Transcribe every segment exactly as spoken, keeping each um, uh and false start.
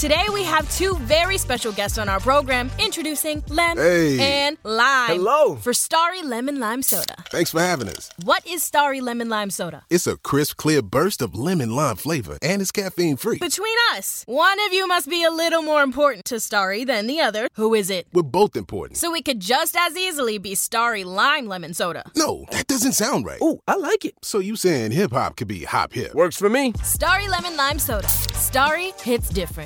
Today we have two very special guests on our program, introducing Lem Hey. and Lime. Hello. For Starry Lemon Lime Soda. Thanks for having us. What is Starry Lemon Lime Soda? It's a crisp, clear burst of lemon lime flavor, and it's caffeine-free. Between us, one of you must be a little more important to Starry than the other. Who is it? We're both important. So it could just as easily be Starry Lime Lemon Soda. No, that doesn't sound right. Oh, I like it. So you saying hip-hop could be hop-hip? Works for me. Starry Lemon Lime Soda. Starry hits different.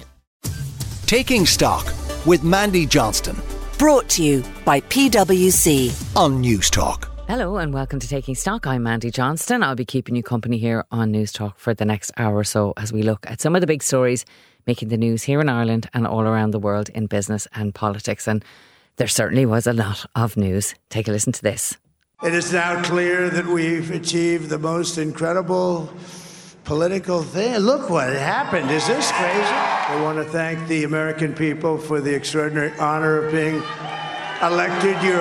Taking Stock with Mandy Johnston Brought to you by P W C. on News Talk. Hello and welcome to Taking Stock. I'm Mandy Johnston. I'll be keeping you company here on News Talk for the next hour or so as we look at some of the big stories making the news here in Ireland and all around the world in business and politics. And there certainly was a lot of news. Take a listen to this. It is now clear that we've achieved the most incredible political thing. Look what happened. Is this crazy? I want to thank the American people for the extraordinary honor of being elected your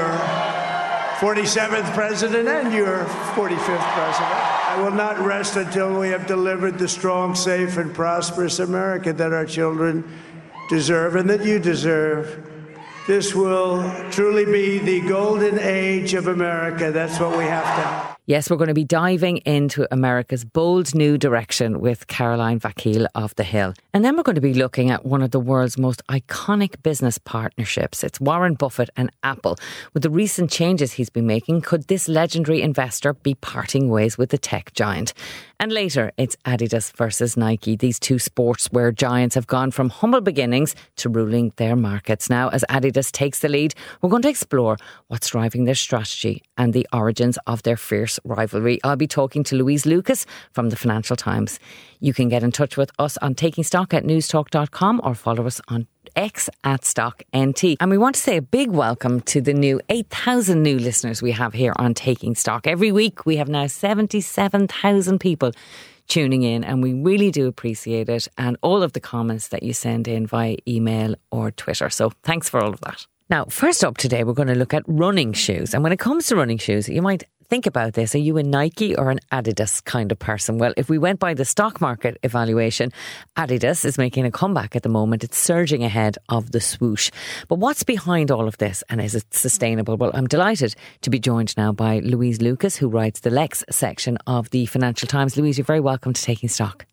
forty-seventh president and your forty-fifth president. I will not rest until we have delivered the strong, safe, and prosperous America that our children deserve and that you deserve. This will truly be the golden age of America. That's what we have to have. Yes, we're going to be diving into America's bold new direction with Caroline Vakil of The Hill. And then we're going to be looking at one of the world's most iconic business partnerships. It's Warren Buffett and Apple. With the recent changes he's been making, could this legendary investor be parting ways with the tech giant? And later, it's Adidas versus Nike. These two sportswear giants have gone from humble beginnings to ruling their markets. Now, as Adidas takes the lead, we're going to explore what's driving their strategy and the origins of their fierce rivalry. I'll be talking to Louise Lucas from the Financial Times. You can get in touch with us on Taking Stock at newstalk dot com or follow us on X at Stock N T. And we want to say a big welcome to the new eight thousand new listeners we have here on Taking Stock. Every week we have now seventy-seven thousand people tuning in, and we really do appreciate it, and all of the comments that you send in via email or Twitter. So thanks for all of that. Now, first up today, we're going to look at running shoes. And when it comes to running shoes, you might think about this. Are you a Nike or an Adidas kind of person? Well, if we went by the stock market evaluation, Adidas is making a comeback at the moment. It's surging ahead of the swoosh. But what's behind all of this, and is it sustainable? Well, I'm delighted to be joined now by Louise Lucas, who writes the Lex section of the Financial Times. Louise, you're very welcome to Taking Stock.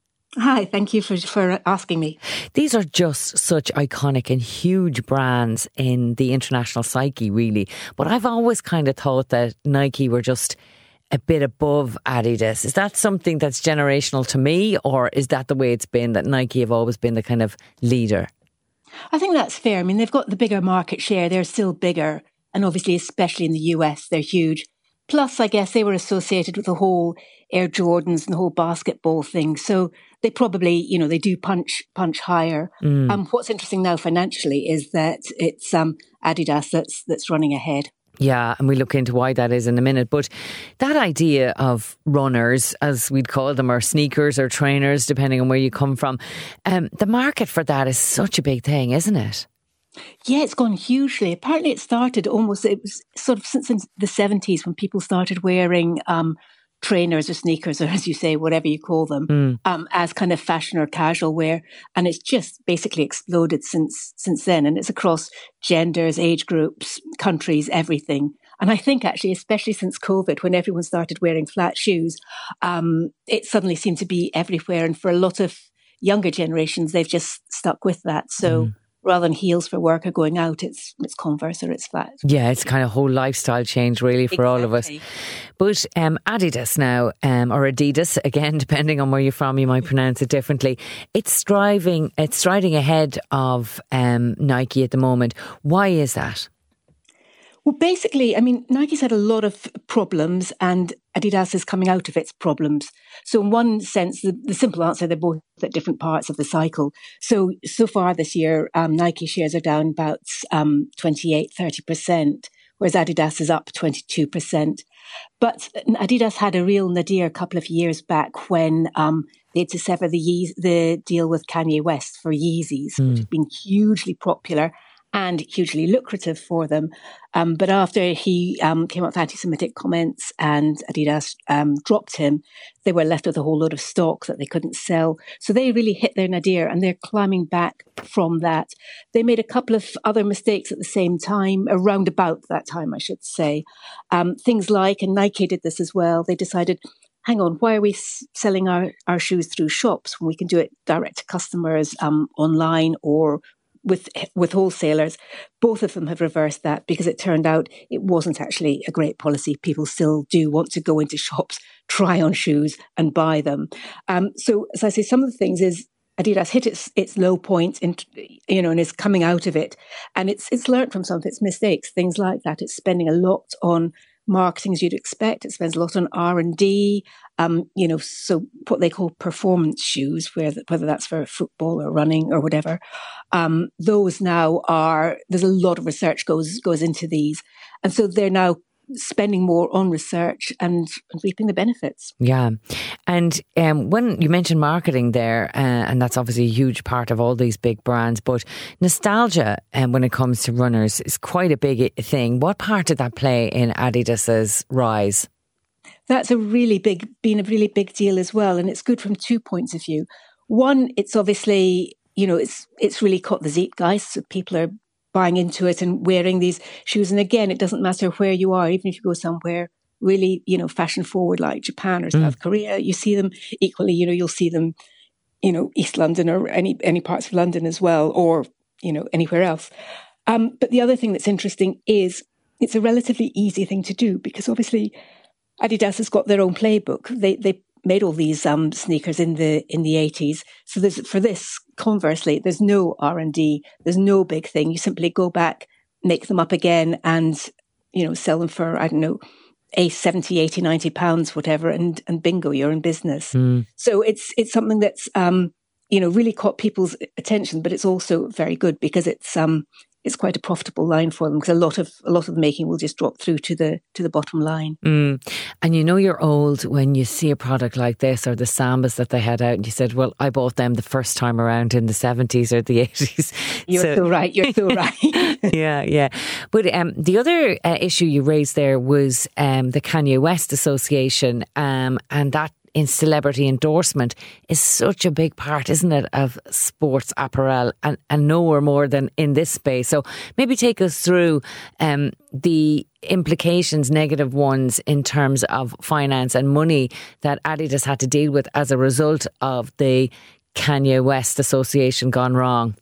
Hi, thank you for, for asking me. These are just such iconic and huge brands in the international psyche, really. But I've always kind of thought that Nike were just a bit above Adidas. Is that something that's generational to me, or is that the way it's been, that Nike have always been the kind of leader? I think that's fair. I mean, they've got the bigger market share. They're still bigger. And obviously, especially in the U S, they're huge. Plus, I guess they were associated with the whole Air Jordans and the whole basketball thing. So they probably, you know, they do punch punch higher. Mm. Um, what's interesting now financially is that it's um, Adidas that's that's running ahead. Yeah, and we look into why that is in a minute. But that idea of runners, as we'd call them, or sneakers or trainers, depending on where you come from, um, the market for that is such a big thing, isn't it? Yeah, it's gone hugely. Apparently it started almost, it was sort of since the seventies when people started wearing um, trainers or sneakers, or as you say, whatever you call them, mm. um, as kind of fashion or casual wear. And it's just basically exploded since since then. And it's across genders, age groups, countries, everything. And I think actually, especially since COVID, when everyone started wearing flat shoes, um, it suddenly seemed to be everywhere. And for a lot of younger generations, they've just stuck with that. So mm. rather than heels for work or going out, it's it's Converse or it's flat. Yeah, it's kind of whole lifestyle change really for exactly. all of us. But um, Adidas now, um, or Adidas, again, depending on where you're from, you might pronounce it differently. It's striving, it's striding ahead of um, Nike at the moment. Why is that? Well, basically, I mean, Nike's had a lot of problems and Adidas is coming out of its problems. So in one sense, the, the simple answer, they're both at different parts of the cycle. So, so far this year, um, Nike shares are down about um, twenty-eight, thirty percent, whereas Adidas is up twenty-two percent. But Adidas had a real nadir a couple of years back when um, they had to sever the, Ye- the deal with Kanye West for Yeezys, mm. which had been hugely popular. and hugely lucrative for them. Um, but after he um, came up with anti-Semitic comments and Adidas um, dropped him, they were left with a whole load of stock that they couldn't sell. So they really hit their nadir, and they're climbing back from that. They made a couple of other mistakes at the same time, around about that time, I should say. Um, things like, and Nike did this as well, they decided, hang on, why are we s- selling our, our shoes through shops when we can do it direct to customers um, online or with with wholesalers? Both of them have reversed that because it turned out it wasn't actually a great policy. People still do want to go into shops, try on shoes and buy them. Um, so, as I say, some of the things is Adidas hit its its low point, in, you know, and is coming out of it. And it's it's learned from some of its mistakes, things like that. It's spending a lot on marketing, as you'd expect. It spends a lot on R and D, um, you know, so what they call performance shoes, where whether that's for football or running or whatever. Um, those now are, there's a lot of research goes goes into these. And so they're now spending more on research and, and reaping the benefits. Yeah. And um, when you mentioned marketing there, uh, and that's obviously a huge part of all these big brands, but nostalgia um, when it comes to runners is quite a big thing. What part did that play in Adidas's rise? That's a really big, been a really big deal as well. And it's good from two points of view. One, it's obviously, you know, it's it's really caught the zeitgeist. So people are buying into it and wearing these shoes. And again, it doesn't matter where you are, even if you go somewhere really, you know, fashion forward like Japan or South mm. Korea, you see them equally, you know, you'll see them, you know, East London or any, any parts of London as well, or, you know, anywhere else. Um, but the other thing that's interesting is it's a relatively easy thing to do because obviously Adidas has got their own playbook. They, they made all these um, sneakers in the in the eighties. So there's, for this, conversely, there's no R and D, there's no big thing. You simply go back, make them up again and, you know, sell them for, I don't know, a seventy, eighty, ninety pounds, whatever, and, and bingo, you're in business. Mm. So it's it's something that's, um, you know, really caught people's attention, but it's also very good because it's um it's quite a profitable line for them because a lot of a lot of the making will just drop through to the to the bottom line. Mm. And you know you're old when you see a product like this or the Sambas that they had out and you said, well, I bought them the first time around in the seventies or the eighties. You're so, so right, you're so right. yeah, yeah. But um, the other uh, issue you raised there was um, the Kanye West Association um, and that in celebrity endorsement is such a big part, isn't it, of sports apparel and, and nowhere more than in this space. So maybe take us through um, the implications, negative ones, in terms of finance and money that Adidas had to deal with as a result of the Kanye West Association gone wrong.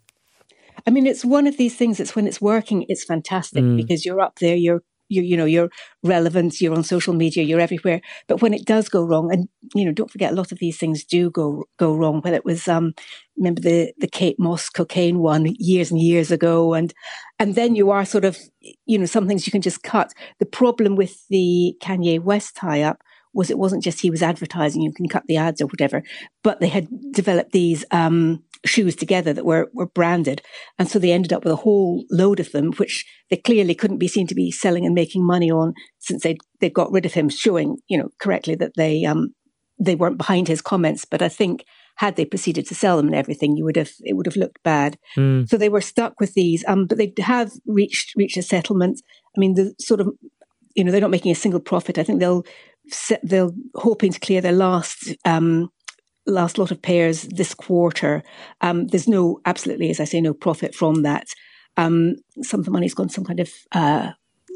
I mean, it's one of these things, it's when it's working, it's fantastic mm. because you're up there, you're You, you know, you're relevant, you're on social media, you're everywhere. But when it does go wrong, and, you know, don't forget, a lot of these things do go go wrong. Whether it was, um, remember the, the Kate Moss cocaine one years and years ago. And and then you are sort of, you know, some things you can just cut. The problem with the Kanye West tie-up was it wasn't just he was advertising, you can cut the ads or whatever, but they had developed these um, shoes together that were, were branded. And so they ended up with a whole load of them, which they clearly couldn't be seen to be selling and making money on since they'd, they'd got rid of him, showing, you know, correctly that they um, they weren't behind his comments. But I think had they proceeded to sell them and everything, you would have it would have looked bad. Mm. So they were stuck with these, um, but they have reached reached a settlement. I mean, the sort of, you know, they're not making a single profit. I think they'll they're hoping to clear their last um, last lot of pairs this quarter. Um, there's no, absolutely, as I say, no profit from that. Um, some of the money's gone to some kind of uh,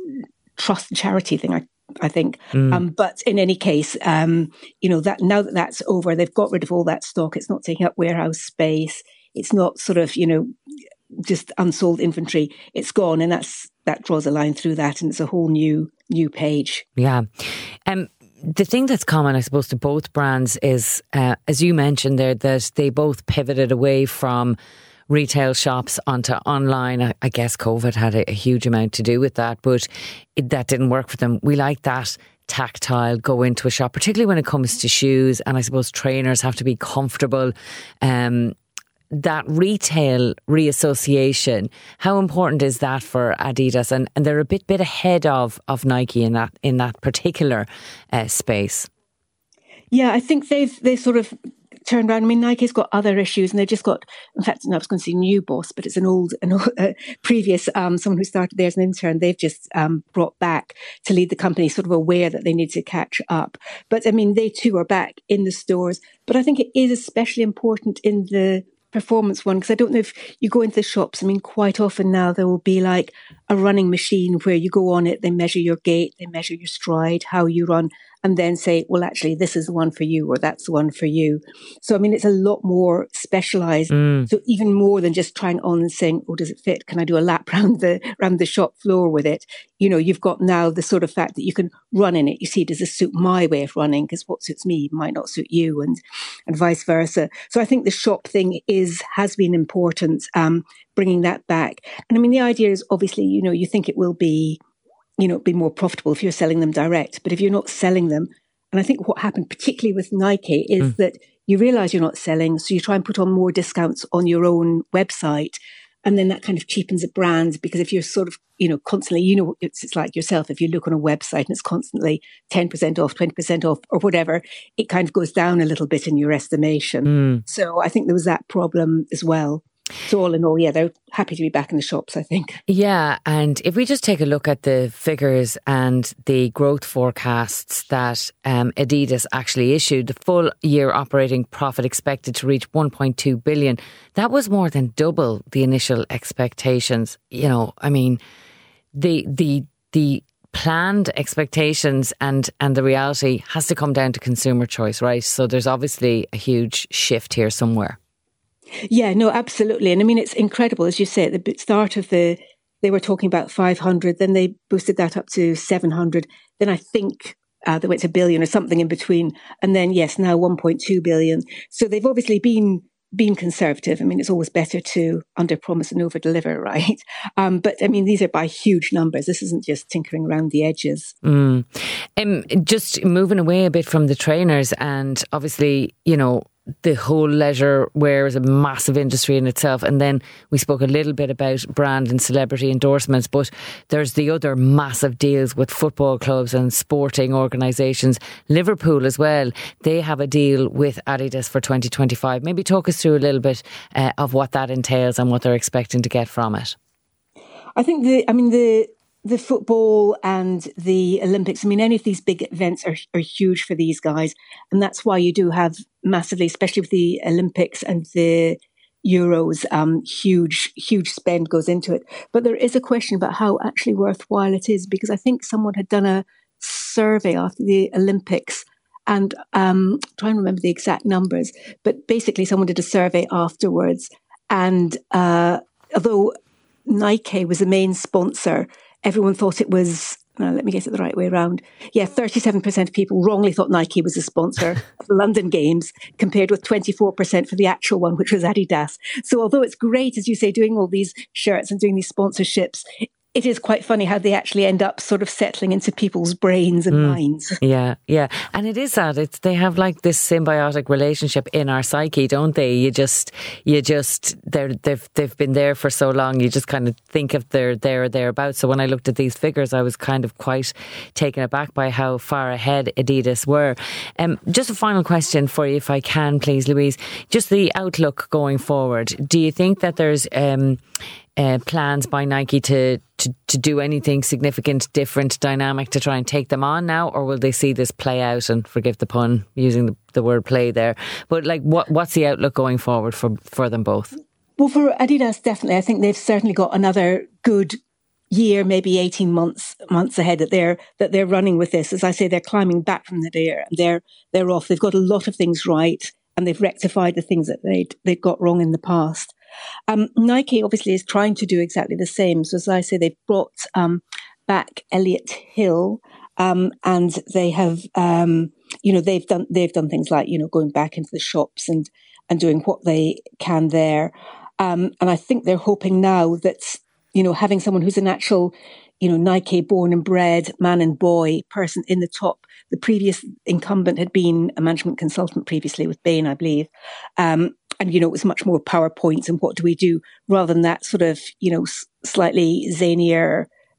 trust and charity thing, I, I think. Mm. Um, but in any case, um, you know, that now that that's over, they've got rid of all that stock. It's not taking up warehouse space. It's not sort of, you know, just unsold inventory. It's gone, and that's that draws a line through that, and it's a whole new new page. Yeah. Um, the thing that's common, I suppose, to both brands is, uh, as you mentioned there, that they both pivoted away from retail shops onto online. I, I guess COVID had a, a huge amount to do with that, but it, that didn't work for them. We like that tactile, go into a shop, particularly when it comes to shoes, and I suppose trainers have to be comfortable. Um, that retail reassociation, how important is that for Adidas? And, and they're a bit bit ahead of, of Nike in that in that particular uh, space. Yeah, I think they've they sort of turned around. I mean, Nike's got other issues, and they've just got, in fact, I was going to say new boss, but it's an old, an old uh, previous, um, someone who started there as an intern. They've just um, brought back to lead the company, sort of aware that they need to catch up. But I mean, they too are back in the stores. But I think it is especially important in the performance one, because I don't know if you go into the shops. I mean, quite often now there will be like a running machine where you go on it, they measure your gait, they measure your stride, how you run, and then say, well, actually, this is the one for you, or that's the one for you. So, I mean, it's a lot more specialized. Mm. So even more than just trying on and saying, oh, does it fit? Can I do a lap around the, around the shop floor with it? You know, you've got now the sort of fact that you can run in it. You see, does this suit my way of running? Because what suits me might not suit you, and, and vice versa. So I think the shop thing is, has been important, um, bringing that back. And I mean, the idea is obviously, you know, you think it will be, you know, be more profitable if you're selling them direct. But if you're not selling them, and I think what happened particularly with Nike is mm. that you realize you're not selling, so you try and put on more discounts on your own website. And then that kind of cheapens a brand, because if you're sort of, you know, constantly, you know, it's, it's like yourself, if you look on a website and it's constantly ten percent off, twenty percent off or whatever, it kind of goes down a little bit in your estimation. Mm. So I think there was that problem as well. So all in all, yeah, they're happy to be back in the shops, I think. Yeah, and if we just take a look at the figures and the growth forecasts that um, Adidas actually issued, the full year operating profit expected to reach one point two billion. That was more than double the initial expectations. You know, I mean, the the the planned expectations and and the reality has to come down to consumer choice, right? So there's obviously a huge shift here somewhere. Yeah, no, absolutely. And I mean, it's incredible. As you say, at the start of the, they were talking about five hundred, then they boosted that up to seven hundred. Then I think uh, they went to a billion or something in between. And then, yes, now one point two billion. So they've obviously been been conservative. I mean, it's always better to under-promise and over-deliver, right? Um, but I mean, these are by huge numbers. This isn't just tinkering around the edges. Mm. Um, just moving away a bit from the trainers, and obviously, you know, the whole leisure wear is a massive industry in itself. And then we spoke a little bit about brand and celebrity endorsements, but there's the other massive deals with football clubs and sporting organisations. Liverpool as well, they have a deal with Adidas for twenty twenty-five. Maybe talk us through a little bit uh, of what that entails and what they're expecting to get from it. I think the, I mean, the, the football and the Olympics, I mean, any of these big events are, are huge for these guys. And that's why you do have massively, especially with the Olympics and the Euros, um, huge, huge spend goes into it. But there is a question about how actually worthwhile it is, because I think someone had done a survey after the Olympics, and um, try and remember the exact numbers, but basically someone did a survey afterwards. And uh, although Nike was the main sponsor, everyone thought it was, uh, let me get it the right way around. Yeah, thirty-seven percent of people wrongly thought Nike was a sponsor of the London Games, compared with twenty-four percent for the actual one, which was Adidas. So although it's great, as you say, doing all these shirts and doing these sponsorships, it is quite funny how they actually end up sort of settling into people's brains and mm. minds. Yeah, yeah. And it is that. It's, they have like this symbiotic relationship in our psyche, don't they? You just, you just, they're, they've, they've been there for so long, you just kind of think of they're there or thereabouts. So when I looked at these figures, I was kind of quite taken aback by how far ahead Adidas were. Um, just a final question for you, if I can, please, Louise. Just the outlook going forward. Do you think that there's um, uh, plans by Nike to To, to do anything significant, different, dynamic to try and take them on now, or will they see this play out? And forgive the pun, using the, the word play there, but like, what what's the outlook going forward for for them both? Well, for Adidas, definitely, I think they've certainly got another good year, maybe eighteen months months ahead that they're that they're running with this. As I say, they're climbing back from the deer, and they're they're off. They've got a lot of things right, and they've rectified the things that they'd they'd got wrong in the past. Um, Nike obviously is trying to do exactly the same. So as I say, they've brought um, back Elliot Hill, um, and they have, um, you know, they've done they've done things like, you know, going back into the shops and and doing what they can there. Um, and I think they're hoping now that, you know, having someone who's an actual, you know, Nike born and bred man and boy person in the top. The previous incumbent had been a management consultant previously with Bain, I believe. Um, and, you know, it was much more PowerPoints and what do we do, rather than that sort of, you know, s- slightly zanier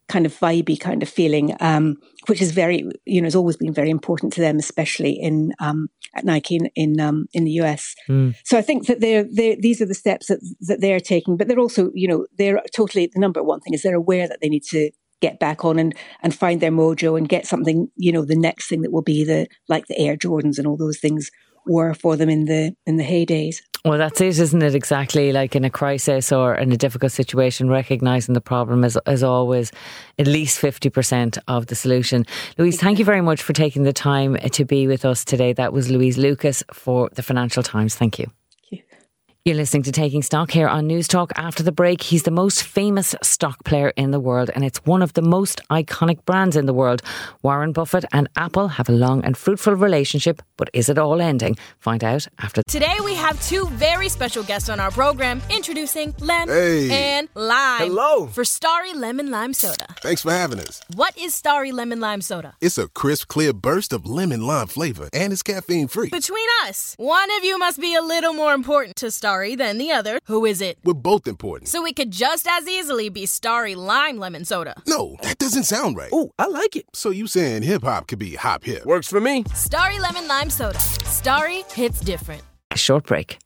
kind of vibey kind of feeling, um, which is very, you know, has always been very important to them, especially in um, at Nike in in, um, in the U S. Mm. So I think that they're, they're these are the steps that that they're taking, but they're also, you know, they're totally, the number one thing is they're aware that they need to get back on and, and find their mojo and get something, you know, the next thing that will be the, like the Air Jordans and all those things were for them in the in the heydays. Well, that's it, isn't it? Exactly, like in a crisis or in a difficult situation, recognising the problem is, is always at least fifty percent of the solution. Louise, thank you very much for taking the time to be with us today. That was Louise Lucas for the Financial Times. Thank you. You're listening to Taking Stock here on News Talk. After the break, he's the most famous stock player in the world, and it's one of the most iconic brands in the world. Warren Buffett and Apple have a long and fruitful relationship, but is it all ending? Find out after. Today we have two very special guests on our program, introducing Lem Hey. and Lime. Hello. For Starry Lemon Lime Soda. Thanks for having us. What is Starry Lemon Lime Soda? It's a crisp, clear burst of lemon lime flavor, and it's caffeine free. Between us, one of you must be a little more important to Starry than the other. Who is it? We're both important. So it could just as easily be Starry Lime Lemon Soda. No, that doesn't sound right. Oh, I like it. So you saying hip-hop could be hop hip? Works for me. Starry Lemon Lime Soda. Starry hits different. A short break.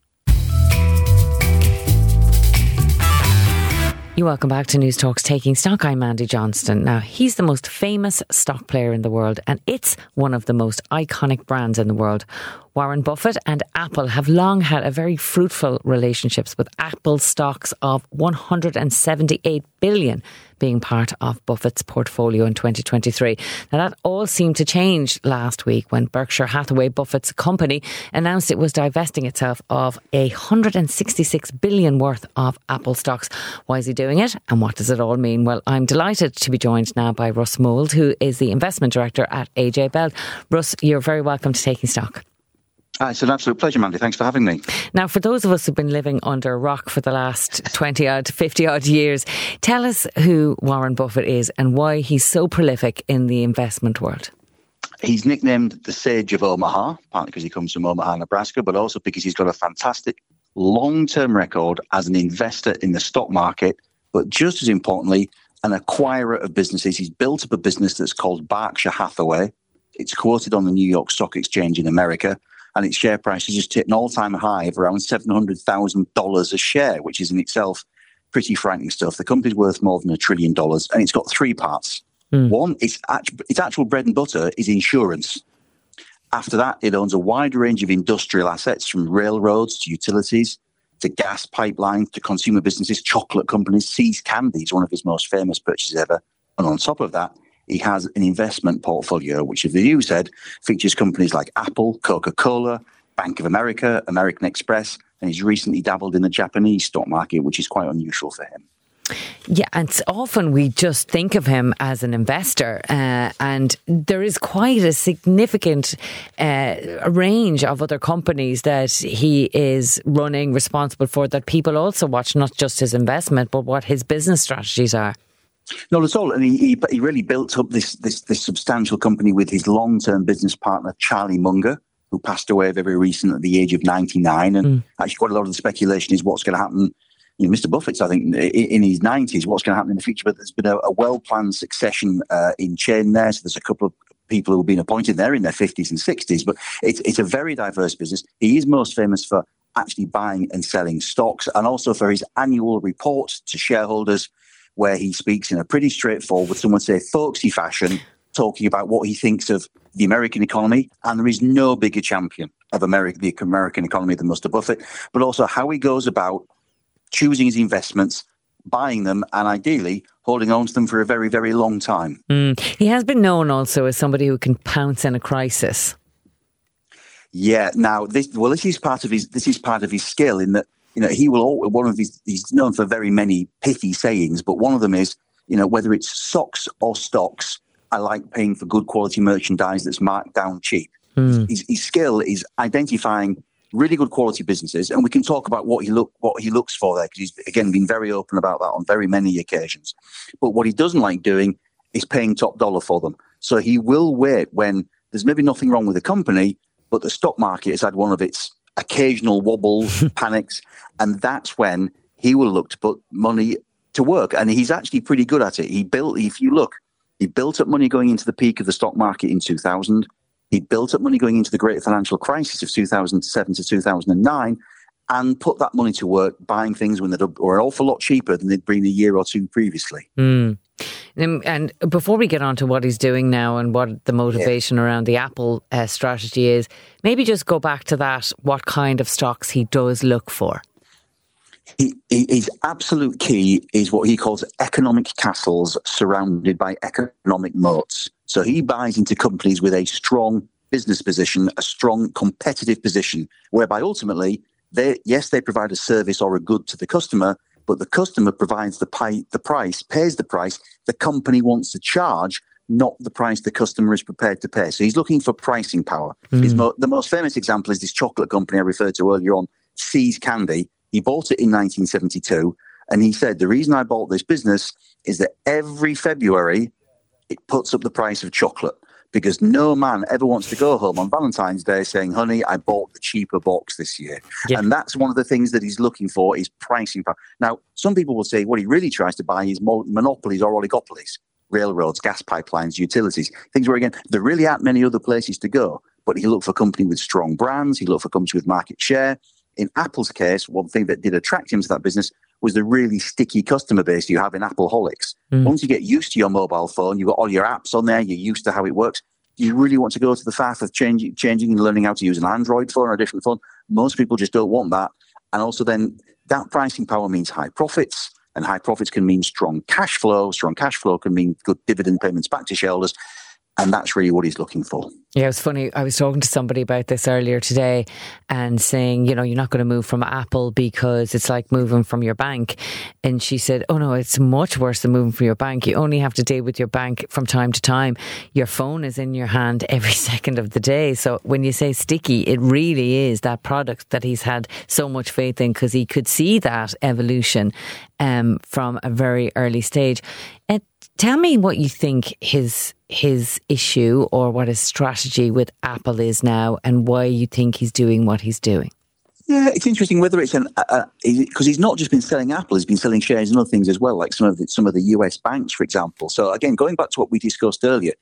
You welcome back to News Talk's Taking Stock. I'm Mandy Johnston. Now, he's the most famous stock player in the world, and it's one of the most iconic brands in the world. Warren Buffett and Apple have long had a very fruitful relationships, with Apple stocks of one hundred seventy-eight billion being part of Buffett's portfolio in twenty twenty-three. Now, that all seemed to change last week when Berkshire Hathaway, Buffett's company, announced it was divesting itself of one hundred sixty-six billion worth of Apple stocks. Why is he doing it, and what does it all mean? Well, I'm delighted to be joined now by Russ Mould, who is the investment director at A J Bell. Russ, you're very welcome to Taking Stock. Ah, it's an absolute pleasure, Mandy. Thanks for having me. Now, for those of us who've been living under a rock for the last twenty odd, fifty odd years, tell us who Warren Buffett is and why he's so prolific in the investment world. He's nicknamed the Sage of Omaha, partly because he comes from Omaha, Nebraska, but also because he's got a fantastic long-term record as an investor in the stock market, but just as importantly, an acquirer of businesses. He's built up a business that's called Berkshire Hathaway. It's quoted on the New York Stock Exchange in America, and its share price has just hit an all-time high of around seven hundred thousand dollars a share, which is in itself pretty frightening stuff. The company's worth more than a trillion dollars, and it's got three parts. Mm. One, its, its actual bread and butter is insurance. After that, it owns a wide range of industrial assets, from railroads to utilities to gas pipelines to consumer businesses, chocolate companies. See's Candy is one of his most famous purchases ever. And on top of that, he has an investment portfolio, which, as you said, features companies like Apple, Coca-Cola, Bank of America, American Express, and he's recently dabbled in the Japanese stock market, which is quite unusual for him. Yeah, and often we just think of him as an investor, uh, and there is quite a significant uh, range of other companies that he is running, responsible for, that people also watch, not just his investment, but what his business strategies are. Not at all. And he, he, he really built up this, this, this substantial company with his long-term business partner, Charlie Munger, who passed away very recently at the age of ninety-nine. And mm. actually quite a lot of the speculation is what's going to happen. You know, Mister Buffett's, I think, in his nineties, what's going to happen in the future. But there's been a, a well-planned succession uh, in chain there. So there's a couple of people who have been appointed there in their fifties and sixties. But it's, it's a very diverse business. He is most famous for actually buying and selling stocks, and also for his annual report to shareholders, where he speaks in a pretty straightforward, some would say folksy fashion, talking about what he thinks of the American economy. And there is no bigger champion of America, the American economy than Mister Buffett, but also how he goes about choosing his investments, buying them, and ideally holding on to them for a very, very long time. Mm. He has been known also as somebody who can pounce in a crisis. Yeah. Now, this well, this is part of his this is part of his skill, in that, you know, he will, one of his, he's known for very many pithy sayings, but one of them is, you know, whether it's socks or stocks, I like paying for good quality merchandise that's marked down cheap. Mm. His, his skill is identifying really good quality businesses, and we can talk about what he look what he looks for there, because he's, again, been very open about that on very many occasions. But what he doesn't like doing is paying top dollar for them. So he will wait when there's maybe nothing wrong with the company, but the stock market has had one of its occasional wobbles, panics, and that's when he will look to put money to work. And he's actually pretty good at it. He built, if you look, he built up money going into the peak of the stock market in two thousand. He built up money going into the great financial crisis of two thousand seven to two thousand nine and put that money to work buying things when they were an awful lot cheaper than they'd been a year or two previously. Mm. And before we get on to what he's doing now and what the motivation yeah. around the Apple uh, strategy is, maybe just go back to that, what kind of stocks he does look for. He, he, his absolute key is what he calls economic castles surrounded by economic moats. So he buys into companies with a strong business position, a strong competitive position, whereby ultimately, they yes, they provide a service or a good to the customer, but the customer provides the, pay, the price, pays the price the company wants to charge, not the price the customer is prepared to pay. So he's looking for pricing power. Mm. His mo- the most famous example is this chocolate company I referred to earlier on, See's Candy. He bought it in nineteen seventy-two, and he said, the reason I bought this business is that every February, it puts up the price of chocolate because no man ever wants to go home on Valentine's Day saying, honey, I bought the cheaper box this year. Yeah. And that's one of the things that he's looking for is pricing power. Now, some people will say what he really tries to buy is monopolies or oligopolies, railroads, gas pipelines, utilities, things where, again, there really aren't many other places to go. But he looked for companies with strong brands. He looked for companies with market share. In Apple's case, one thing that did attract him to that business was the really sticky customer base you have in Appleholics. Mm. Once you get used to your mobile phone, you've got all your apps on there, you're used to how it works. You really want to go to the path of changing, changing and learning how to use an Android phone or a different phone. Most people just don't want that. And also then that pricing power means high profits, and high profits can mean strong cash flow. Strong cash flow can mean good dividend payments back to shareholders. And that's really what he's looking for. Yeah, it was funny. I was talking to somebody about this earlier today and saying, you know, you're not going to move from Apple because it's like moving from your bank. And she said, oh no, it's much worse than moving from your bank. You only have to deal with your bank from time to time. Your phone is in your hand every second of the day. So when you say sticky, it really is that product that he's had so much faith in because he could see that evolution um, from a very early stage. And tell me what you think his his issue or what his strategy with Apple is now and why you think he's doing what he's doing. Yeah, it's interesting whether it's an because uh, he's not just been selling Apple, he's been selling shares and other things as well, like some of the, some of the U S banks, for example. So again, going back to what we discussed earlier,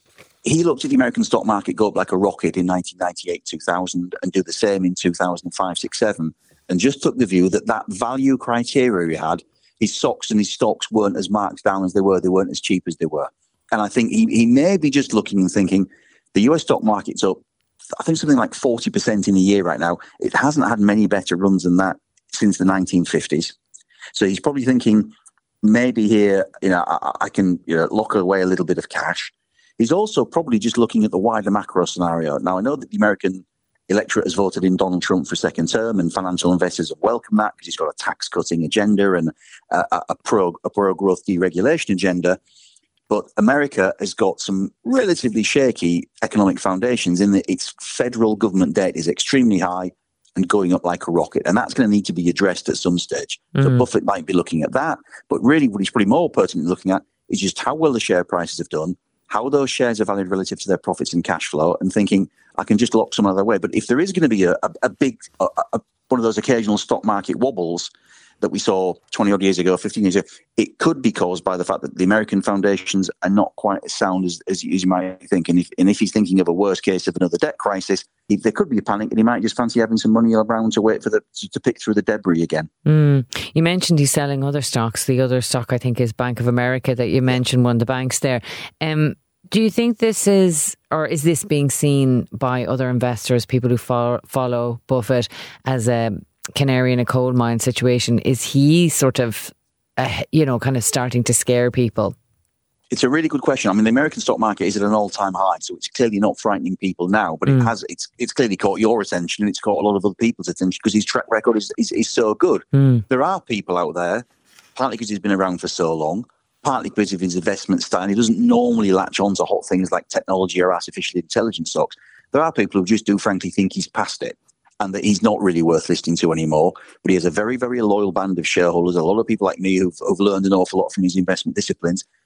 he looked at the American stock market go up like a rocket in nineteen ninety-eight, two thousand and do the same in two thousand five, six, seven, and just took the view that that value criteria he had, his stocks and his stocks weren't as marked down as they were, they weren't as cheap as they were. And I think he, he may be just looking and thinking, the U S stock market's up, I think something like forty percent in a year right now. It hasn't had many better runs than that since the nineteen fifties. So he's probably thinking, maybe here, you know, I, I can you know, lock away a little bit of cash. He's also probably just looking at the wider macro scenario. Now, I know that the American electorate has voted in Donald Trump for a second term, and financial investors have welcomed that because he's got a tax-cutting agenda and a, a, pro, a pro-growth deregulation agenda. But America has got some relatively shaky economic foundations in that its federal government debt is extremely high and going up like a rocket. And that's going to need to be addressed at some stage. Mm. So Buffett might be looking at that. But really what he's probably more pertinently looking at is just how well the share prices have done, how those shares are valued relative to their profits and cash flow, and thinking, I can just lock some other way. But if there is going to be a, a, a big, a, a, one of those occasional stock market wobbles that we saw twenty odd years ago, fifteen years ago, it could be caused by the fact that the American foundations are not quite as sound as, as, as you might think. And if, and if he's thinking of a worst case of another debt crisis, he, there could be a panic and he might just fancy having some money around to wait for the to, to pick through the debris again. Mm. You mentioned he's selling other stocks. The other stock, I think, is Bank of America that you mentioned, one of the banks there. Um, do you think this is, or is this being seen by other investors, people who follow, follow Buffett as a canary in a coal mine situation? Is he sort of, uh, you know, kind of starting to scare people? It's a really good question. I mean, the American stock market is at an all-time high, so it's clearly not frightening people now, but mm. it has. It's it's clearly caught your attention, and it's caught a lot of other people's attention because his track record is is, is so good. Mm. There are people out there, partly because he's been around for so long, partly because of his investment style. He doesn't normally latch on to hot things like technology or artificial intelligence stocks. There are people who just do, frankly, think he's past it, and that he's not really worth listening to anymore. But he has a very, very loyal band of shareholders, a lot of people like me who've, who've learned an awful lot from his investment disciplines,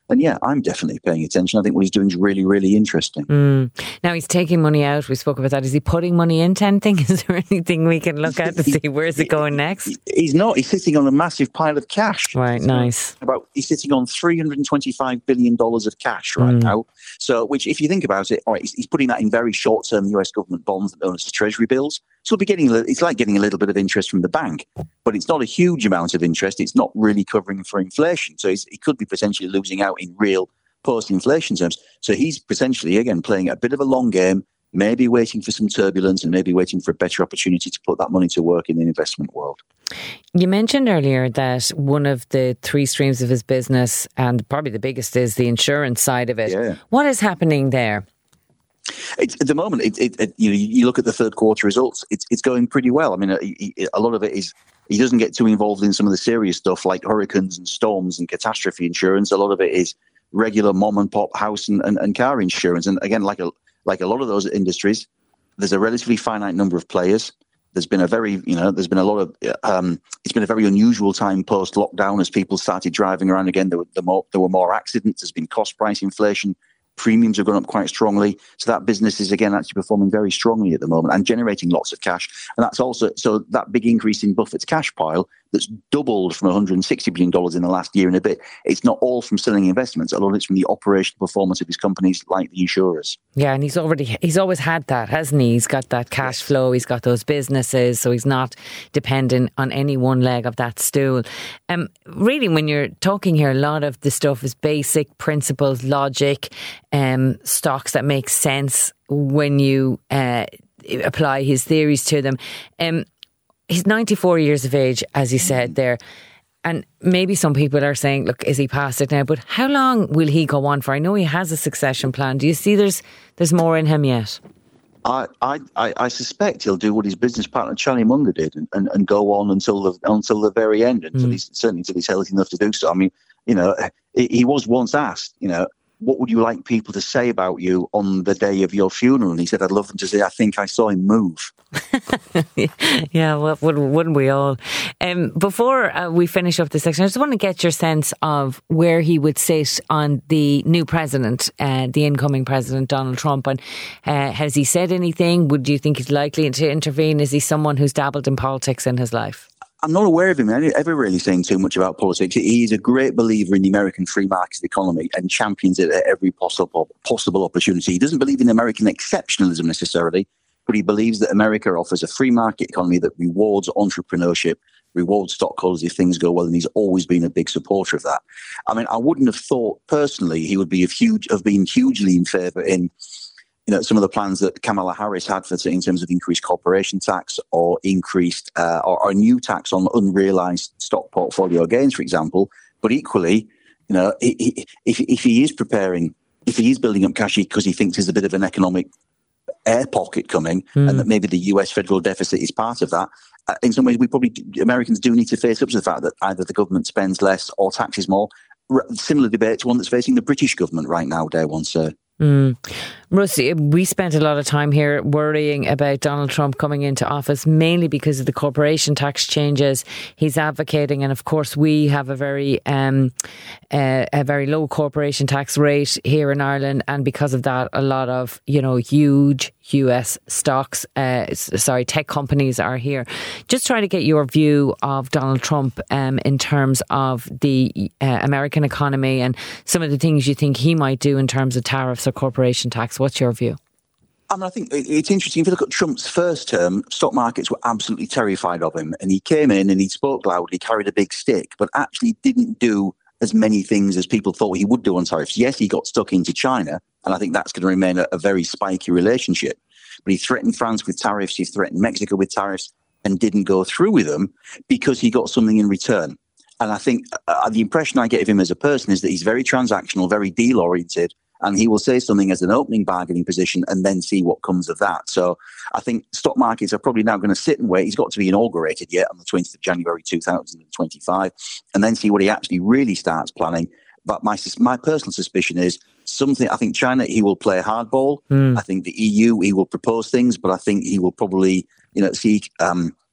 And yeah, I'm definitely paying attention. I think what he's doing is really, really interesting. Mm. Now he's taking money out. We spoke about that. Is he putting money into anything? Is there anything we can look at to see where's it going next? He's not. He's sitting on a massive pile of cash. Right, nice. About he's sitting on three hundred twenty-five billion dollars of cash right mm. now. So, which, if you think about it, all right, he's, he's putting that in very short-term U S government bonds known as Treasury bills. So he'll be getting. It's like getting a little bit of interest from the bank, but it's not a huge amount of interest. It's not really covering for inflation. So he's, he could be potentially losing out in real post-inflation terms. So he's potentially, again, playing a bit of a long game, maybe waiting for some turbulence and maybe waiting for a better opportunity to put that money to work in the investment world. You mentioned earlier that one of the three streams of his business, and probably the biggest, is the insurance side of it. Yeah. What is happening there? It's, at the moment, it, it, it, you know, you look at the third quarter results, it's it's going pretty well. I mean, a, a lot of it is he doesn't get too involved in some of the serious stuff like hurricanes and storms and catastrophe insurance. A lot of it is regular mom and pop house and, and, and car insurance. And again, like a like a lot of those industries, there's a relatively finite number of players. There's been a very, you know, there's been a lot of, um, it's been a very unusual time post-lockdown as people started driving around again. There were, the more, there were more accidents. There's been cost price inflation. Premiums have gone up quite strongly. So that business is, again, actually performing very strongly at the moment and generating lots of cash. And that's also, so that big increase in Buffett's cash pile that's doubled from one hundred sixty billion dollars in the last year and a bit, it's not all from selling investments. A lot of it's from the operational performance of his companies like the insurers. Yeah, and he's already, he's always had that, hasn't he? He's got that cash flow, he's got those businesses, so he's not dependent on any one leg of that stool. Um, really, when you're talking here, a lot of the stuff is basic principles, logic, um, stocks that make sense when you uh, apply his theories to them. Um, he's ninety-four years of age, as you said there. And maybe some people are saying, look, is he past it now? But how long will he go on for? I know he has a succession plan. Do you see there's there's more in him yet? I, I, I suspect he'll do what his business partner Charlie Munger did and, and, and go on until the until the very end, until mm. he's certainly until he's healthy enough to do so. I mean, you know, he, he was once asked, you know, what would you like people to say about you on the day of your funeral? And he said, I'd love them to say, I think I saw him move. Yeah, well, wouldn't we all? Um, before uh, we finish up this section, I just want to get your sense of where he would sit on the new president, uh, the incoming president, Donald Trump. And uh, has he said anything? Would you think he's likely to intervene? Is he someone who's dabbled in politics in his life? I'm not aware of him ever really saying too much about politics. He is a great believer in the American free market economy and champions it at every possible possible opportunity. He doesn't believe in American exceptionalism necessarily, but he believes that America offers a free market economy that rewards entrepreneurship, rewards stockholders if things go well, and he's always been a big supporter of that. I mean, I wouldn't have thought personally he would be a huge, have been hugely in favour in you know, some of the plans that Kamala Harris had for in terms of increased corporation tax or increased uh, or, or a new tax on unrealised stock portfolio gains, for example. But equally, you know, if, if he is preparing, if he is building up cash because he thinks there's a bit of an economic air pocket coming mm. and that maybe the U S federal deficit is part of that, uh, in some ways we probably, Americans do need to face up to the fact that either the government spends less or taxes more. R- similar debate to one that's facing the British government right now, dare one say. Mm. Russ, we spent a lot of time here worrying about Donald Trump coming into office, mainly because of the corporation tax changes he's advocating, and of course we have a very um, uh, a very low corporation tax rate here in Ireland, and because of that, a lot of you know huge U S stocks, uh, sorry, tech companies are here. Just try to get your view of Donald Trump um, in terms of the uh, American economy and some of the things you think he might do in terms of tariffs or corporation tax. What's your view? I mean, I think it's interesting. If you look at Trump's first term, stock markets were absolutely terrified of him. And he came in and he spoke loudly, carried a big stick, but actually didn't do as many things as people thought he would do on tariffs. Yes, he got stuck into China, and I think that's going to remain a, a very spiky relationship. But he threatened France with tariffs, he threatened Mexico with tariffs, and didn't go through with them because he got something in return. And I think uh, the impression I get of him as a person is that he's very transactional, very deal-oriented, and he will say something as an opening bargaining position and then see what comes of that. So I think stock markets are probably now going to sit and wait. He's got to be inaugurated yet on the twentieth of January two thousand twenty-five and then see what he actually really starts planning. But my my personal suspicion is something, I think China, he will play hardball. Mm. I think the E U, he will propose things, but I think he will probably, you know, seek um,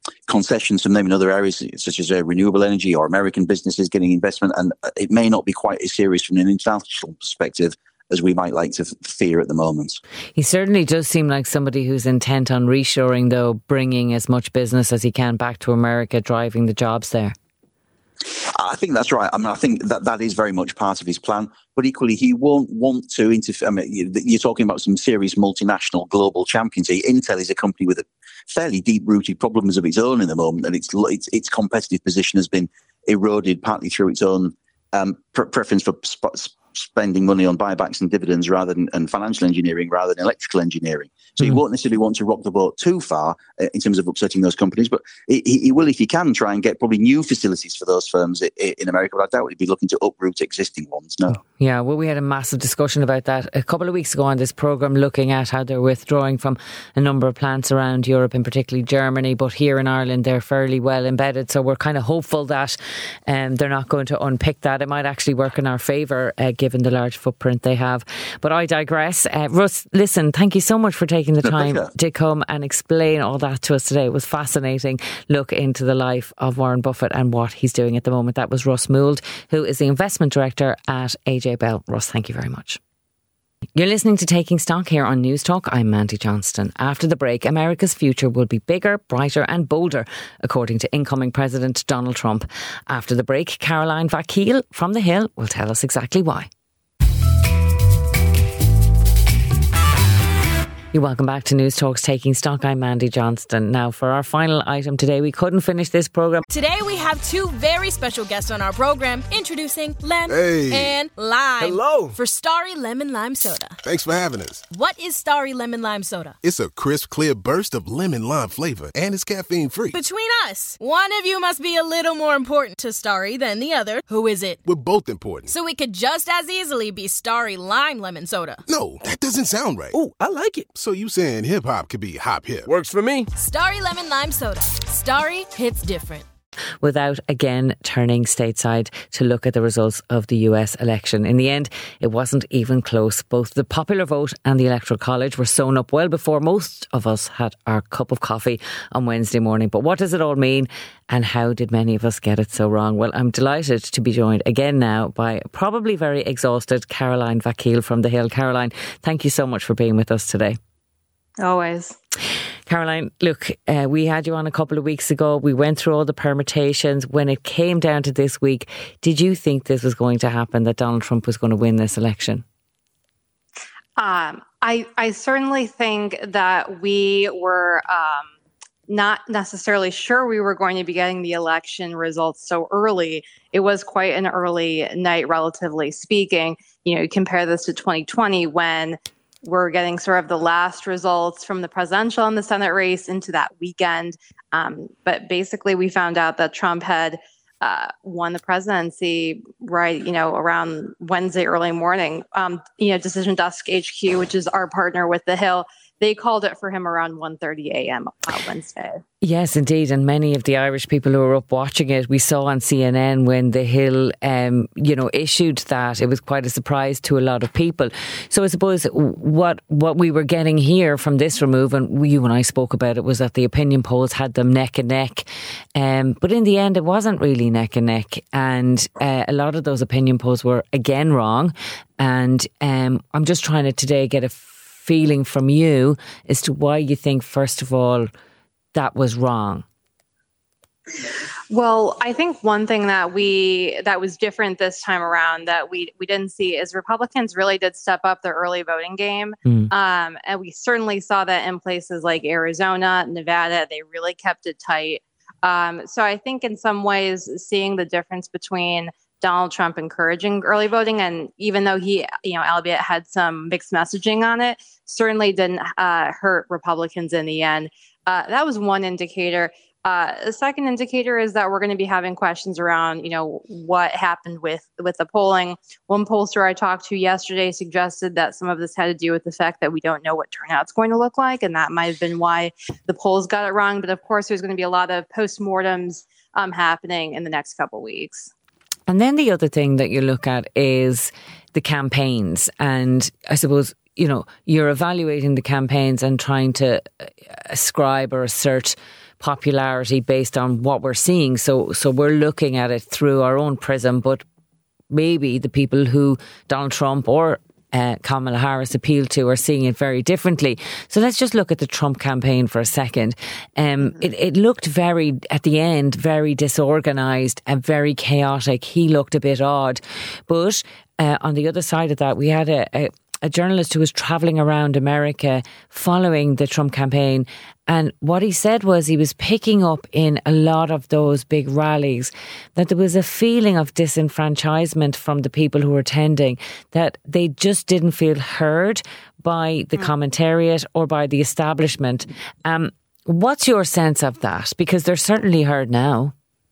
concessions from them in other areas, such as uh, renewable energy or American businesses getting investment. And it may not be quite as serious from an international perspective as we might like to fear at the moment. He certainly does seem like somebody who's intent on reshoring, though, bringing as much business as he can back to America, driving the jobs there. I think that's right. I mean, I think that that is very much part of his plan. But equally, he won't want to interfere. I mean, you're talking about some serious multinational global champions. Intel is a company with a fairly deep-rooted problems of its own in the moment, and its its, its competitive position has been eroded partly through its own um, pre- preference for sp- spending money on buybacks and dividends rather than and financial engineering rather than electrical engineering. So mm. he won't necessarily want to rock the boat too far uh, in terms of upsetting those companies, but he, he will, if he can, try and get probably new facilities for those firms in America. But I doubt he'd be looking to uproot existing ones, no. Yeah, well, we had a massive discussion about that a couple of weeks ago on this programme, looking at how they're withdrawing from a number of plants around Europe, and particularly Germany, but here in Ireland they're fairly well embedded. So we're kind of hopeful that um, they're not going to unpick that. It might actually work in our favour, uh, given the large footprint they have. But I digress. Uh, Russ, listen, thank you so much for taking the time to come and explain all that to us today. It was fascinating look into the life of Warren Buffett and what he's doing at the moment. That was Russ Mould, who is the investment director at A J Bell. Russ, thank you very much. You're listening to Taking Stock here on News Talk. I'm Mandy Johnston. After the break, America's future will be bigger, brighter and bolder, according to incoming President Donald Trump. After the break, Caroline Vakil from The Hill will tell us exactly why. You're welcome back to News Talk's Taking Stock. I'm Mandy Johnston. Now, for our final item today, we couldn't finish this programme. Today we have two very special guests on our programme, introducing Lem hey. and Lime. Hello. For Starry Lemon Lime Soda. Thanks for having us. What is Starry Lemon Lime Soda? It's a crisp, clear burst of lemon lime flavour, and it's caffeine free. Between us, one of you must be a little more important to Starry than the other. Who is it? We're both important. So it could just as easily be Starry Lime Lemon Soda. No, that doesn't sound right. Oh, I like it. So you saying hip-hop could be hop-hip? Works for me. Starry Lemon Lime Soda. Starry hits different. Without again turning stateside to look at the results of the U S election. In the end, it wasn't even close. Both the popular vote and the Electoral College were sewn up well before most of us had our cup of coffee on Wednesday morning. But what does it all mean, and how did many of us get it so wrong? Well, I'm delighted to be joined again now by probably very exhausted Caroline Vakil from The Hill. Caroline, thank you so much for being with us today. Always. Caroline, look, uh, we had you on a couple of weeks ago. We went through all the permutations. When it came down to this week, did you think this was going to happen, that Donald Trump was going to win this election? Um, I, I certainly think that we were um, not necessarily sure we were going to be getting the election results so early. It was quite an early night, relatively speaking. You know, you compare this to twenty twenty, when we're getting sort of the last results from the presidential and the Senate race into that weekend. Um, but basically, we found out that Trump had uh, won the presidency right, you know, around Wednesday early morning. Um, you know, Decision Desk H Q, which is our partner with The Hill, they called it for him around one thirty a.m. on Wednesday. Yes, indeed. And many of the Irish people who were up watching it, we saw on C N N when The Hill, um, you know, issued that. It was quite a surprise to a lot of people. So I suppose what what we were getting here from this remove, and you and I spoke about it, was that the opinion polls had them neck and neck. Um, but in the end, it wasn't really neck and neck. And uh, a lot of those opinion polls were, again, wrong. And um, I'm just trying to today get a feeling from you as to why you think, first of all, that was wrong. Well, I think one thing that we that was different this time around that we we didn't see is Republicans really did step up their early voting game. Mm. Um, and we certainly saw that in places like Arizona, Nevada. They really kept it tight. Um, so I think in some ways, seeing the difference between Donald Trump encouraging early voting, and even though he, you know, albeit had some mixed messaging on it, certainly didn't uh, hurt Republicans in the end. Uh, that was one indicator. Uh, the second indicator is that we're going to be having questions around, you know, what happened with with the polling. One pollster I talked to yesterday suggested that some of this had to do with the fact that we don't know what turnout's going to look like, and that might have been why the polls got it wrong. But of course, there's going to be a lot of postmortems um, happening in the next couple weeks. And then the other thing that you look at is the campaigns. And I suppose, you know, you're evaluating the campaigns and trying to ascribe or assert popularity based on what we're seeing. So, so we're looking at it through our own prism, but maybe the people who Donald Trump or Uh, Kamala Harris appealed to are seeing it very differently. So let's just look at the Trump campaign for a second. Um, it, it looked very, at the end, very disorganised and very chaotic. He looked a bit odd. But uh, on the other side of that, we had a, a, a journalist who was travelling around America following the Trump campaign. And what he said was he was picking up in a lot of those big rallies that there was a feeling of disenfranchisement from the people who were attending, that they just didn't feel heard by the commentariat or by the establishment. Um, what's your sense of that? Because they're certainly heard now.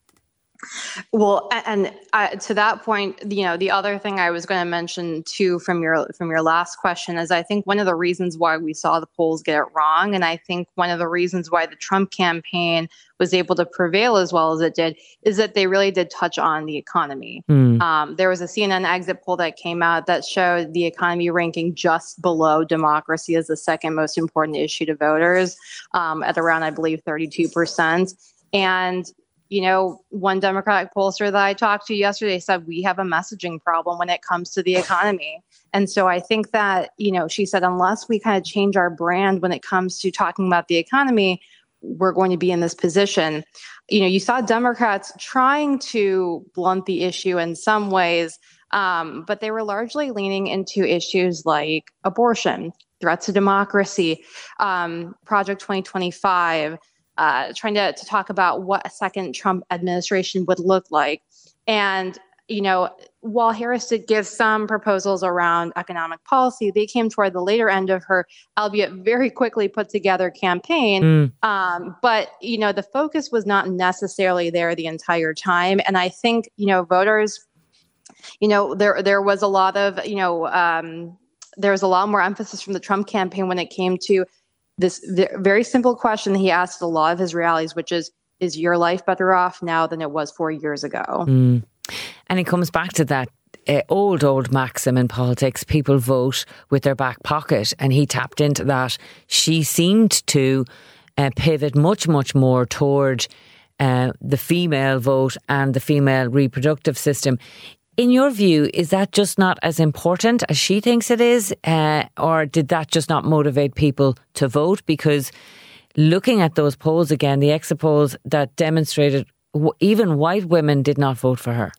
Well, and uh, to that point, you know, the other thing I was going to mention too from your from your last question is I think one of the reasons why we saw the polls get it wrong, and I think one of the reasons why the Trump campaign was able to prevail as well as it did, is that they really did touch on the economy. Mm. Um, there was a C N N exit poll that came out that showed the economy ranking just below democracy as the second most important issue to voters, um, at around, I believe, thirty-two percent. And you know, one Democratic pollster that I talked to yesterday said we have a messaging problem when it comes to the economy. And so I think that, you know, she said, unless we kind of change our brand when it comes to talking about the economy, we're going to be in this position. You know, you saw Democrats trying to blunt the issue in some ways, um, but they were largely leaning into issues like abortion, threats to democracy, um, Project twenty twenty-five, Uh, trying to, to talk about what a second Trump administration would look like. And, you know, while Harris did give some proposals around economic policy, they came toward the later end of her, albeit very quickly put together campaign. Mm. Um, but, you know, the focus was not necessarily there the entire time. And I think, you know, voters, you know, there there was a lot of, you know, um, there was a lot more emphasis from the Trump campaign when it came to this very simple question he asked at a lot of his rallies, which is, is your life better off now than it was four years ago? Mm. And it comes back to that uh, old, old maxim in politics, people vote with their back pocket. And he tapped into that. She seemed to uh, pivot much, much more toward uh, the female vote and the female reproductive system. In your view, is that just not as important as she thinks it is? Uh, or did that just not motivate people to vote? Because looking at those polls again, the exit polls that demonstrated w- even white women did not vote for her.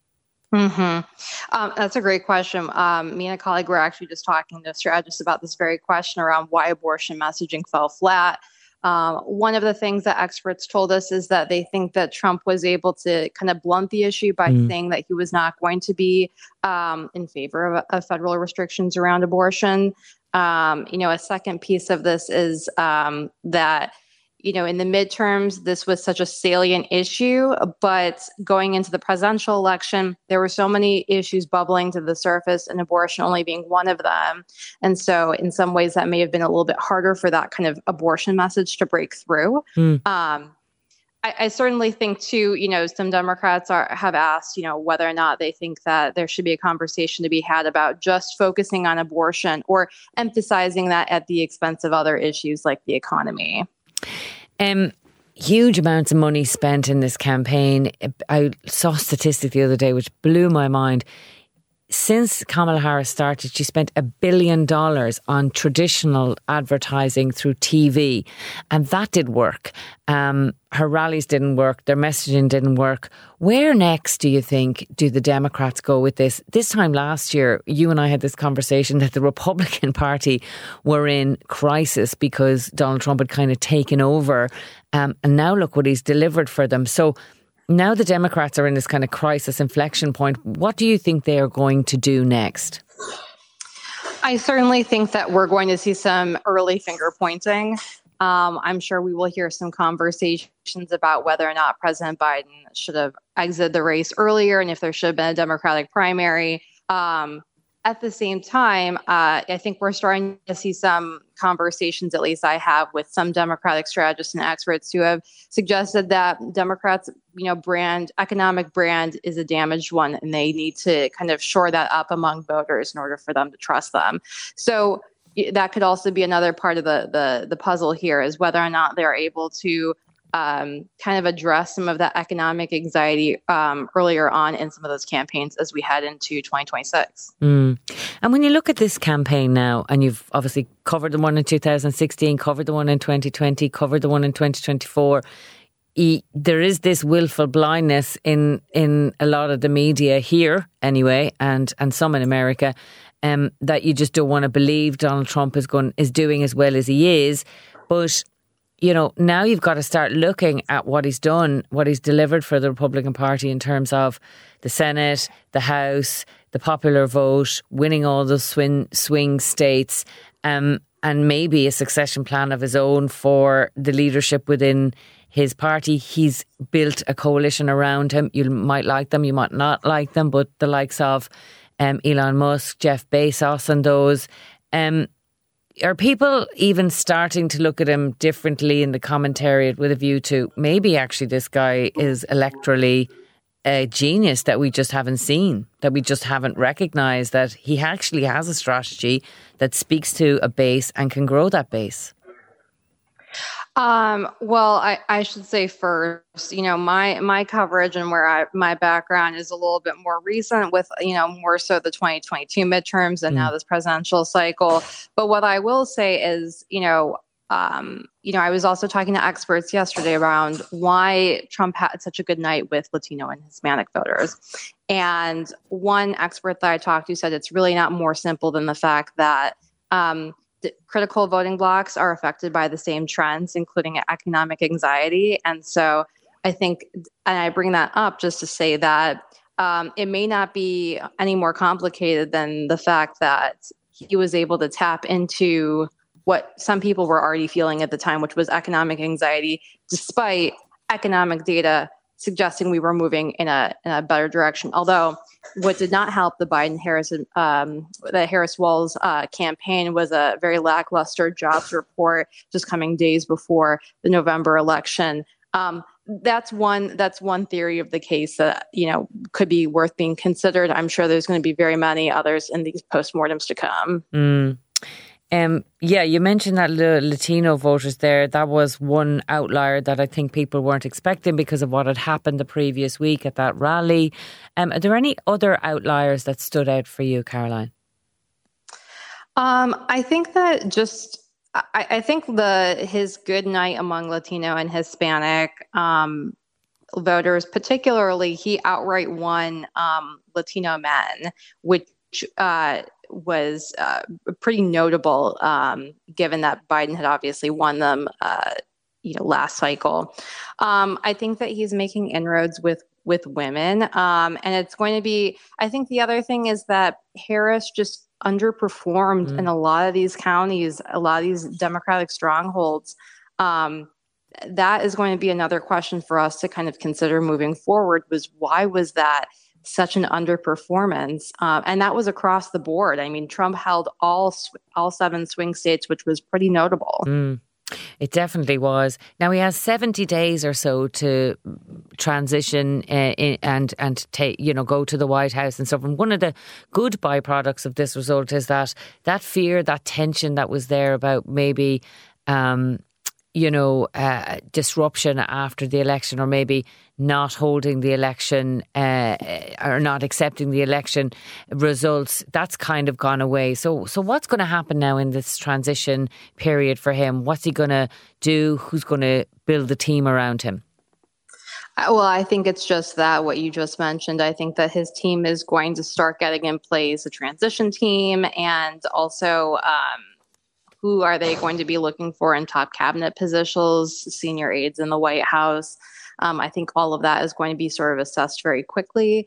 Mm-hmm. Um, that's a great question. Um, me and a colleague were actually just talking to strategists about this very question around why abortion messaging fell flat. Um, one of the things that experts told us is that they think that Trump was able to kind of blunt the issue by mm. saying that he was not going to be um, in favor of, of federal restrictions around abortion. Um, you know, a second piece of this is um, that, you know, in the midterms, this was such a salient issue, but going into the presidential election, there were so many issues bubbling to the surface, and abortion only being one of them. And so in some ways that may have been a little bit harder for that kind of abortion message to break through. Mm. Um, I, I certainly think too, you know, some Democrats are, have asked, you know, whether or not they think that there should be a conversation to be had about just focusing on abortion or emphasizing that at the expense of other issues like the economy. Um, huge amounts of money spent in this campaign. I saw a statistic the other day which blew my mind. Since Kamala Harris started, she spent a billion dollars on traditional advertising through T V, and that did work. Um, her rallies didn't work. Their messaging didn't work. Where next do you think do the Democrats go with this? This time last year, you and I had this conversation that the Republican Party were in crisis because Donald Trump had kind of taken over. Um, and now look what he's delivered for them. So now the Democrats are in this kind of crisis inflection point. What do you think they are going to do next? I certainly think that we're going to see some early finger pointing. Um, I'm sure we will hear some conversations about whether or not President Biden should have exited the race earlier and if there should have been a Democratic primary. Um, At the same time, uh, I think we're starting to see some conversations, at least I have, with some Democratic strategists and experts who have suggested that Democrats, you know, brand, economic brand is a damaged one, and they need to kind of shore that up among voters in order for them to trust them. So that could also be another part of the the, the puzzle here, is whether or not they're able to um, kind of address some of that economic anxiety um, earlier on in some of those campaigns as we head into twenty twenty-six. Mm. And when you look at this campaign now, and you've obviously covered the one in two thousand sixteen, covered the one in twenty twenty, covered the one in twenty twenty-four, e- there is this willful blindness in in a lot of the media here anyway, and, and some in America, um, that you just don't want to believe Donald Trump is going is doing as well as he is. But you know, now you've got to start looking at what he's done, what he's delivered for the Republican Party in terms of the Senate, the House, the popular vote, winning all those swing, swing states, um, and maybe a succession plan of his own for the leadership within his party. He's built a coalition around him. You might like them, you might not like them, but the likes of um, Elon Musk, Jeff Bezos and those... Um, Are people even starting to look at him differently in the commentariat with a view to maybe actually this guy is electorally a genius that we just haven't seen, that we just haven't recognised, that he actually has a strategy that speaks to a base and can grow that base? Um, well, I, I should say first, you know, my my coverage and where I, my background is a little bit more recent with, you know, more so the twenty twenty-two midterms and mm. now this presidential cycle. But what I will say is, you know, um, you know, I was also talking to experts yesterday around why Trump had such a good night with Latino and Hispanic voters. And one expert that I talked to said it's really not more simple than the fact that, um, critical voting blocs are affected by the same trends, including economic anxiety. And so I think, and I bring that up just to say that um, it may not be any more complicated than the fact that he was able to tap into what some people were already feeling at the time, which was economic anxiety, despite economic data suggesting we were moving in a, in a better direction. Although what did not help the Biden-Harris, um, the Harris-Walz uh, campaign was a very lackluster jobs report just coming days before the November election. Um, that's one. That's one theory of the case that, you know, could be worth being considered. I'm sure there's going to be very many others in these postmortems to come. Mm. Um, yeah, you mentioned that the Latino voters there. That was one outlier that I think people weren't expecting because of what had happened the previous week at that rally. Um, are there any other outliers that stood out for you, Caroline? Um, I think that just, I, I think the his good night among Latino and Hispanic um, voters, particularly, he outright won um, Latino men, which uh, was uh, pretty notable, um, given that Biden had obviously won them, uh, you know, last cycle. Um, I think that he's making inroads with with women, um, and it's going to be. I think the other thing is that Harris just underperformed mm. in a lot of these counties, a lot of these Democratic strongholds. Um, that is going to be another question for us to kind of consider moving forward. Was why was that such an underperformance? Um, and that was across the board. I mean, Trump held all sw- all seven swing states, which was pretty notable. Mm, it definitely was. Now he has seventy days or so to transition uh, in, and and take you know go to the White House and stuff. And one of the good byproducts of this result is that that fear, that tension that was there about maybe Um, you know, uh, disruption after the election, or maybe not holding the election uh, or not accepting the election results, that's kind of gone away. So so what's going to happen now in this transition period for him? What's he going to do? Who's going to build the team around him? Well, I think it's just that, what you just mentioned. I think that his team is going to start getting in place, a transition team, and also um, who are they going to be looking for in top cabinet positions, senior aides in the White House? Um, I think all of that is going to be sort of assessed very quickly.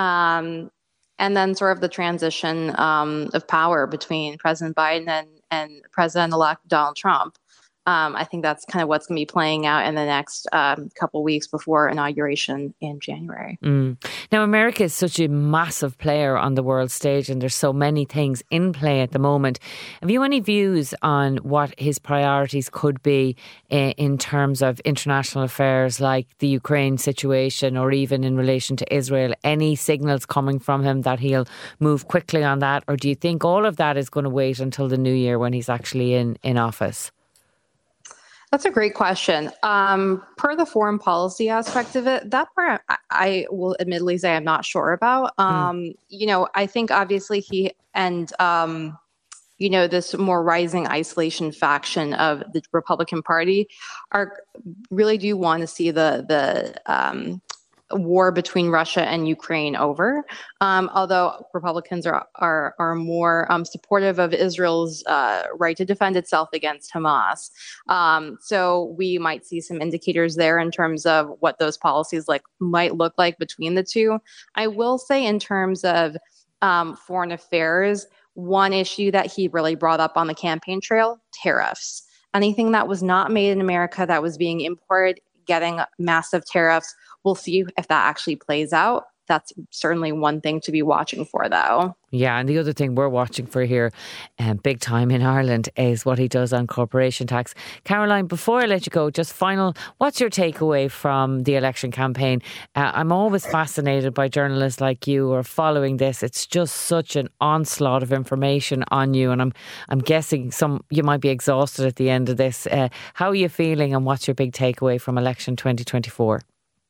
Um, and then sort of the transition um, of power between President Biden and, and President-elect Donald Trump. Um, I think that's kind of what's going to be playing out in the next um, couple weeks before inauguration in January. Mm. Now, America is such a massive player on the world stage, and there's so many things in play at the moment. Have you any views on what his priorities could be in, in terms of international affairs, like the Ukraine situation, or even in relation to Israel? Any signals coming from him that he'll move quickly on that? Or do you think all of that is going to wait until the new year when he's actually in, in office? That's a great question. Um, per the foreign policy aspect of it, that part I, I will admittedly say I'm not sure about. Um, mm. You know, I think obviously he and, um, you know, this more rising isolation faction of the Republican Party are really do want to see the the um, war between Russia and Ukraine over. Um, although Republicans are are are more um, supportive of Israel's uh, right to defend itself against Hamas. Um, so we might see some indicators there in terms of what those policies like might look like between the two. I will say in terms of um, foreign affairs, one issue that he really brought up on the campaign trail, tariffs. Anything that was not made in America that was being imported, getting massive tariffs. We'll see if that actually plays out. That's certainly one thing to be watching for, though. Yeah, and the other thing we're watching for here, um, big time in Ireland, is what he does on corporation tax. Caroline, before I let you go, just final, what's your takeaway from the election campaign? Uh, I'm always fascinated by journalists like you who are following this. It's just such an onslaught of information on you, and I'm I'm guessing some you might be exhausted at the end of this. Uh, how are you feeling, and what's your big takeaway from election twenty twenty-four?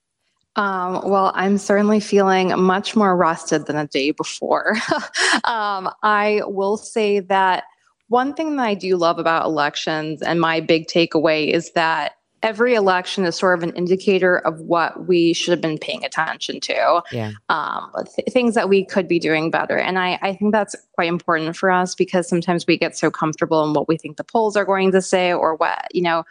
Um, well, I'm certainly feeling much more rested than a day before. um, I will say that one thing that I do love about elections, and my big takeaway, is that every election is sort of an indicator of what we should have been paying attention to, yeah. um, th- things that we could be doing better. And I, I think that's quite important for us, because sometimes we get so comfortable in what we think the polls are going to say, or what, you know,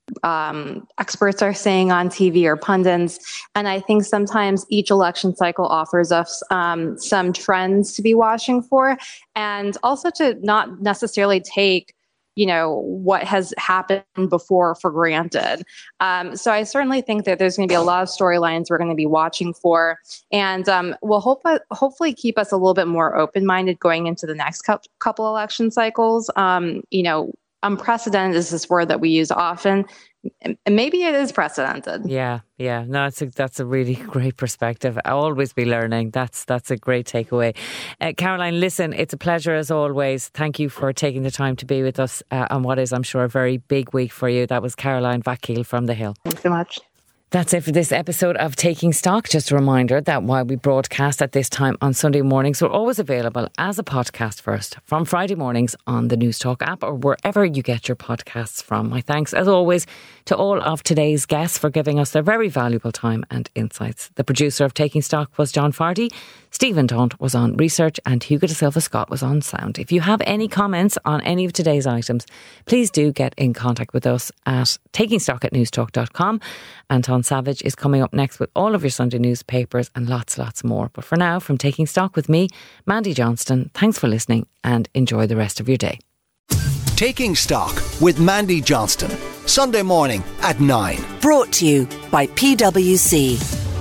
um, experts are saying on T V or pundits. And I think sometimes each election cycle offers us um, some trends to be watching for, and also to not necessarily take, you know, what has happened before for granted. Um, so I certainly think that there's going to be a lot of storylines we're going to be watching for, and um, will hope, hopefully keep us a little bit more open-minded going into the next couple election cycles. Um, you know, unprecedented is this word that we use often, and maybe it is precedented. Yeah, yeah. No, it's a, that's a really great perspective. I'll always be learning. That's that's a great takeaway. Uh, Caroline, listen, it's a pleasure as always. Thank you for taking the time to be with us uh, on what is, I'm sure, a very big week for you. That was Caroline Vakil from The Hill. Thanks so much. That's it for this episode of Taking Stock. Just a reminder that while we broadcast at this time on Sunday mornings, we're always available as a podcast first from Friday mornings on the News Talk app or wherever you get your podcasts from. My thanks, as always, to all of today's guests for giving us their very valuable time and insights. The producer of Taking Stock was John Fardy. Stephen Daunt was on research, and Hugo de Silva Scott was on sound. If you have any comments on any of today's items, please do get in contact with us at takingstock at newstalk dot com. Anton Savage is coming up next with all of your Sunday newspapers and lots, lots more. But for now, from Taking Stock with me, Mandy Johnston, thanks for listening and enjoy the rest of your day. Taking Stock with Mandy Johnston, Sunday morning at nine. Brought to you by P W C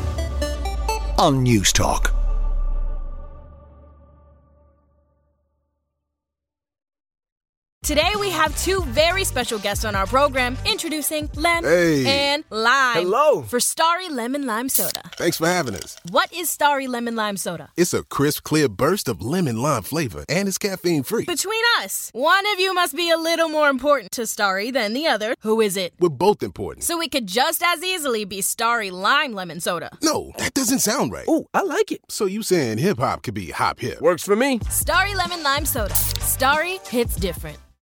on News Talk. Today we have two very special guests on our program, introducing Lem hey. and Lime. Hello. For Starry Lemon Lime Soda. Thanks for having us. What is Starry Lemon Lime Soda? It's a crisp, clear burst of lemon lime flavor, and it's caffeine free. Between us, one of you must be a little more important to Starry than the other. Who is it? We're both important. So it could just as easily be Starry Lime Lemon Soda. No, that doesn't sound right. Oh, I like it. So you saying hip hop could be hop hip? Works for me. Starry Lemon Lime Soda. Starry hits different.